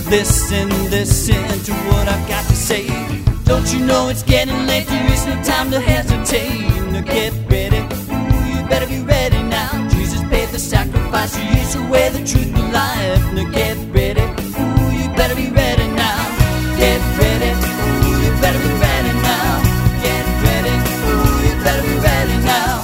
Listen, listen to what I've got to say. Don't you know it's getting late? There is no time to hesitate. Now get ready, ooh, you better be ready now. Jesus paid the sacrifice, He is the way, the truth, the life. Now get ready, ooh, you better be ready now. Get ready, ooh, you better be ready now. Get ready, ooh, you better be ready now.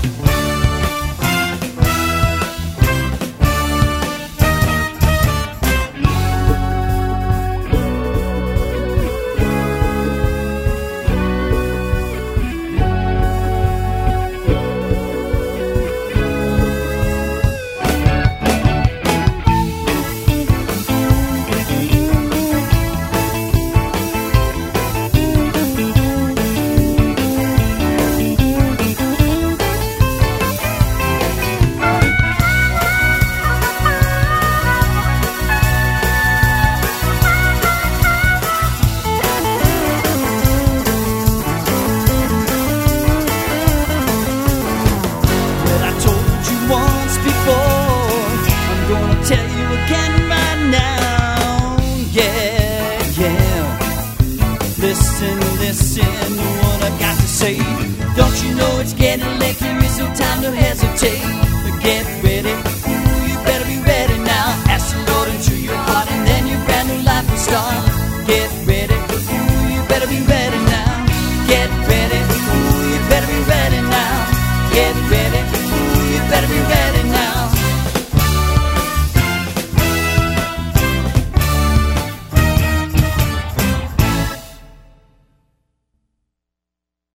Tell you again right now, yeah, yeah. Listen, listen to what I've got to say. Don't you know it's getting late? There is no time to hesitate. Get ready, ooh, you better be ready now. Ask the Lord into your heart, and then your brand new life will start. Get